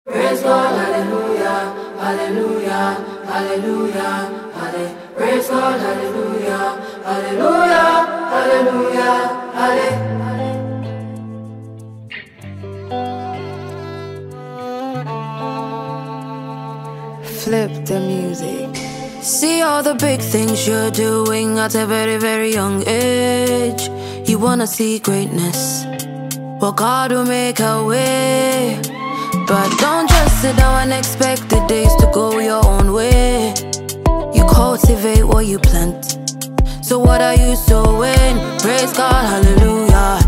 Praise God, hallelujah, hallelujah, hallelujah, hallelujah. Praise God, hallelujah, hallelujah, hallelujah, hallelujah. Flip the music. See all the big things you're doing at a very, very young age. You wanna see greatness, well, God will make a way. But don't just sit down and expect the days to go your own way. You cultivate what you plant. So what are you sowing? Praise God, hallelujah.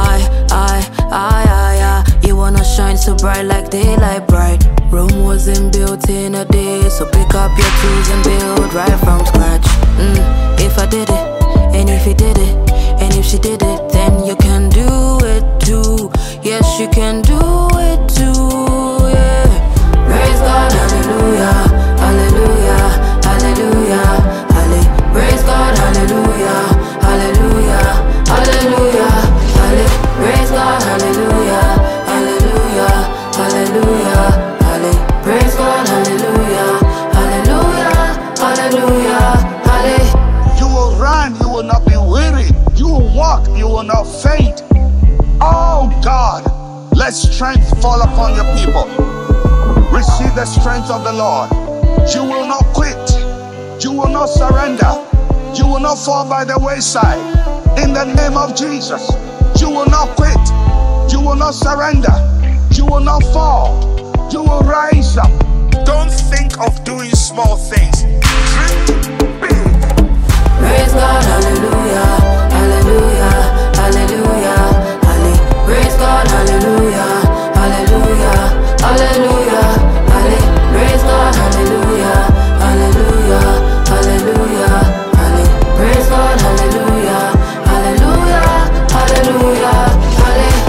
You wanna shine so bright like daylight bright. Rome wasn't built in a day, so pick up your tools and build right from scratch. If I did it, and if he did it, and if she did it, then you can do it too. Yes, you can do it too, yeah. Praise God, hallelujah, hallelujah, hallelujah, hallelujah. Praise God, hallelujah, hallelujah, hallelujah, hallelujah. Praise God, hallelujah, hallelujah, hallelujah, hallelujah. Praise God, hallelujah, hallelujah, hallelujah, hallelujah. You will run, you will not be weary. You will walk, you will not faint. Oh God, let strength fall upon your people. Receive the strength of the Lord. You will not quit. You will not surrender. You will not fall by the wayside. In the name of Jesus, you will not quit. You will not surrender. You will not fall. You will rise up. Don't think of doing small things. Dream big. Praise God, hallelujah, hallelujah, hallelujah, hallelujah. Praise God, hallelujah, hallelujah, hallelujah, hallelujah. Praise God, hallelujah, hallelujah, hallelujah, hallelujah. Praise God, hallelujah, hallelujah, hallelujah, hallelujah.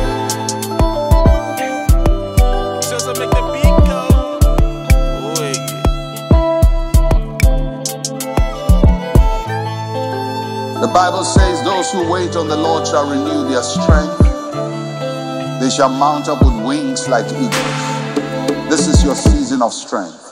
Just make the beat go. The Bible says those who wait on the Lord shall renew their strength. They shall mount up with wings like eagles. This is your season of strength.